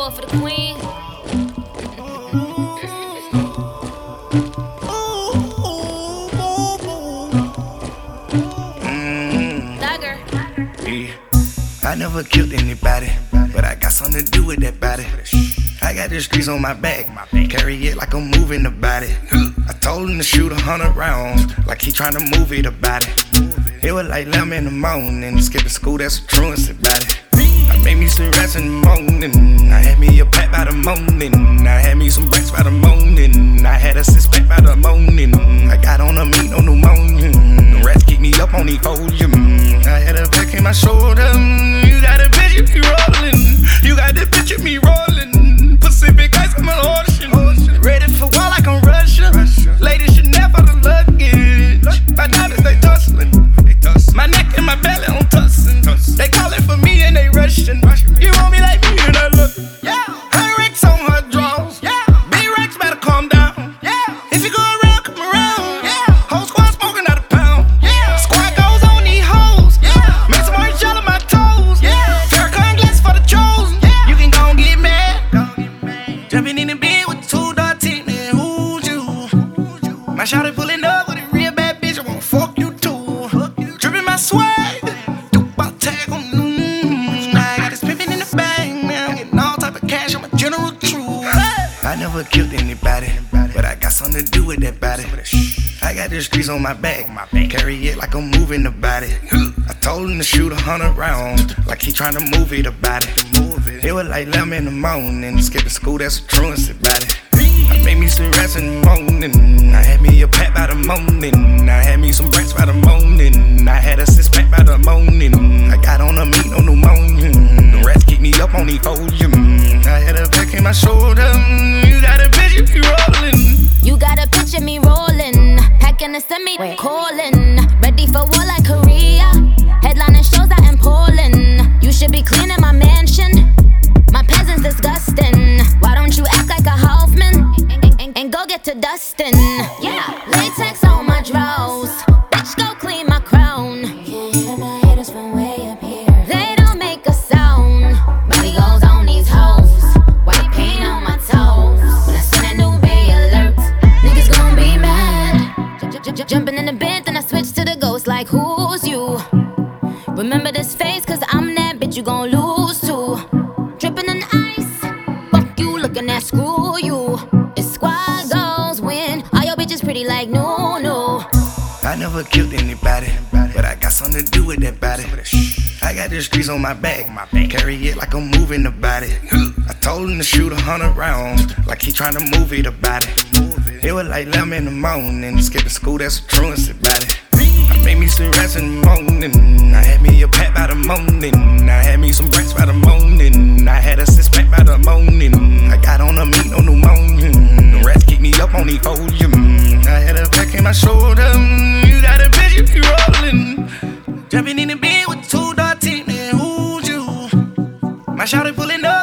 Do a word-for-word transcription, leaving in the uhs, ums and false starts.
one for the queen. I never killed anybody, but I got something to do with that body. I got the streets on my back, carry it like I'm moving the body. I told him to shoot a hundred rounds, like he tryna move it about it. It was like eleven in the morning, skipping school, that's a truancy about it. I made me some rats in the morning, I had me a pack by the morning. I had me some rats by the morning, I had a six pack by the morning. I got on a meat, no pneumonia, the rats keep me up on the folium. I had a back in my shoulder, you got a bitch if you rollin'. You got the bitch of me rollin', Pacific ice, I'm an ocean. Ready for war like I'm Russia, ladies should never the luggage. My diamonds, they tussling, my neck and my belly on tussin'. They callin' for me and they rushin'. You want me like me and I look. Yeah, her Rex on her drawers. Yeah, B-Rex better calm down. Yeah, if you go around, come around. Yeah, whole squad smoking out a pound. Yeah, squad goes on these hoes. Yeah, make some orange gel on my toes. Yeah, Farrakhan glasses for the chosen. Yeah, you can go and get mad. Jumping in the bed with two dark teeth, man, who's you? My shawty pulling up with a real bad bitch, I wanna fuck you too. Dripping my swag, do about tag on. Mm, I got this pimpin' in the bag, man. I'm getting all type of cash, I'm a general true. I never killed anybody, but I got something to do with that body. I got the streets on my back, carry it like I'm moving the body. I told him to shoot a hundred rounds, like he tryna move it about it. It was like eleven in the morning, skipping school, that's a truancy about it. I made me some rats in the morning, I had me a pack by the morning. I had me some rats by the morning, I had a six pack by the morning. I got on a meat, no pneumonia, the rats keep me up on the folium. I had a back in my shoulder, you got a bitch if you rollin'. You got a picture me rolling, packing a semi, calling, ready for war like Korea. Headlining shows out in Poland. You should be cleaning my mansion. My peasants disgusting. Why don't you act like a Hoffman and, and, and go get to dustin'? Yeah, latex on my drawers. Bitch, go clean my crown. Can't hear my haters from way up here. They don't make a sound. Body goes on these hoes. White paint on my toes. When I send a new bay alert, niggas gon' be mad. J- j- j- Jumping in the bed, then I switch to the ghost like who's you? Remember this face, cause I'm that bitch you gon' lose to. Drippin' in ice, fuck you looking at screw you. It's squad goals win, all your bitches pretty like no, no. I never killed anybody, but I got something to do with that body. I got the streets on my back, carry it like I'm moving the body. I told him to shoot a hundred rounds, like he tryna move it about it. It was like eleven in the morning, skipping school, that's a truancy about it. I made me some rats in the morning, I had me a pack by the morning. I had me some rats by the morning, I had a six pack by the morning. I got on a meat, no pneumonia, the rats keep me up on the folium. I had a back in my shoulder, you got a bitch if you rollin'. Jumping in the bed with two dark teeth, man, who's you? My shawty pulling up